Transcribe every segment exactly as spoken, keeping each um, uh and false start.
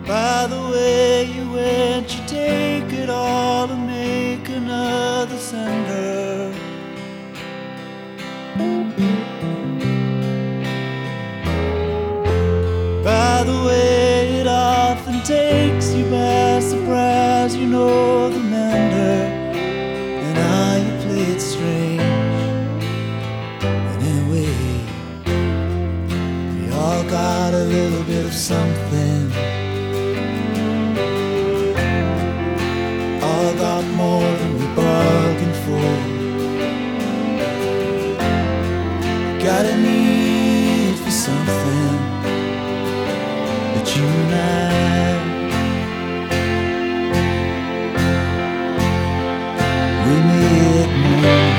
By the way you went, you take it all to make another sender. By the way it often takes you by surprise, you know the mender, and how you play it strange. And anyway, we all got a little bit of something. All got more than we bargained for. Got a need for something that you and I, we made more.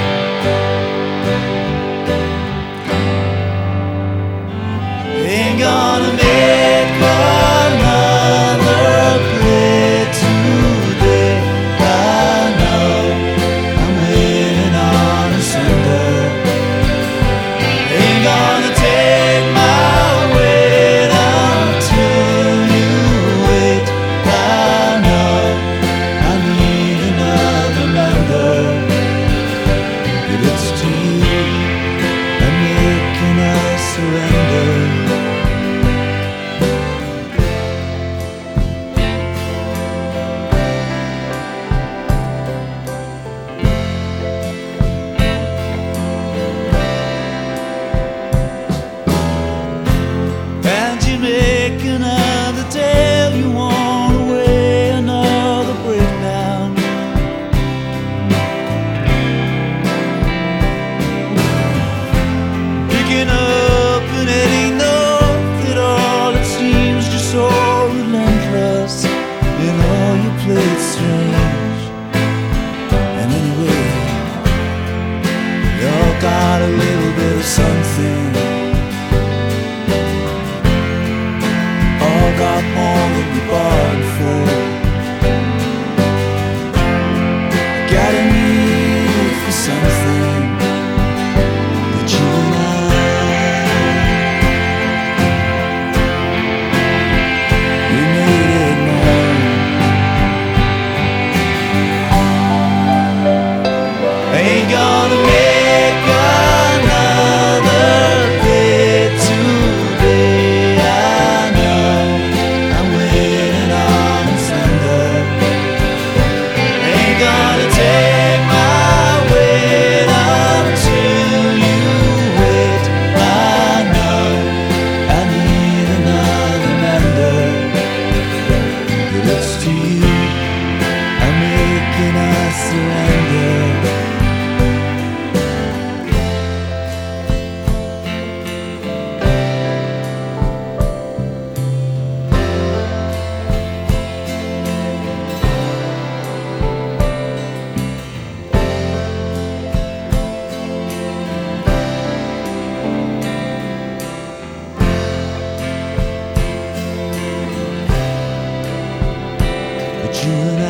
Ain't gonna make another play today. I know I'm waiting on a sender. Ain't gonna take my weight until you wait. I know I need another mender, but it's to you I'm making a surrender. Make another tale, you want away another breakdown. Picking up and heading north, it all it seems just so relentless. You know you play it strange. And anyway, you all got a little bit of something. Got more than we bargained for. Got a need for something that you and I, we made it known. Ain't gonna make another day today. I know gonna take my weight until you wait. I know I need another mender, but it's to you I'm making a surrender. You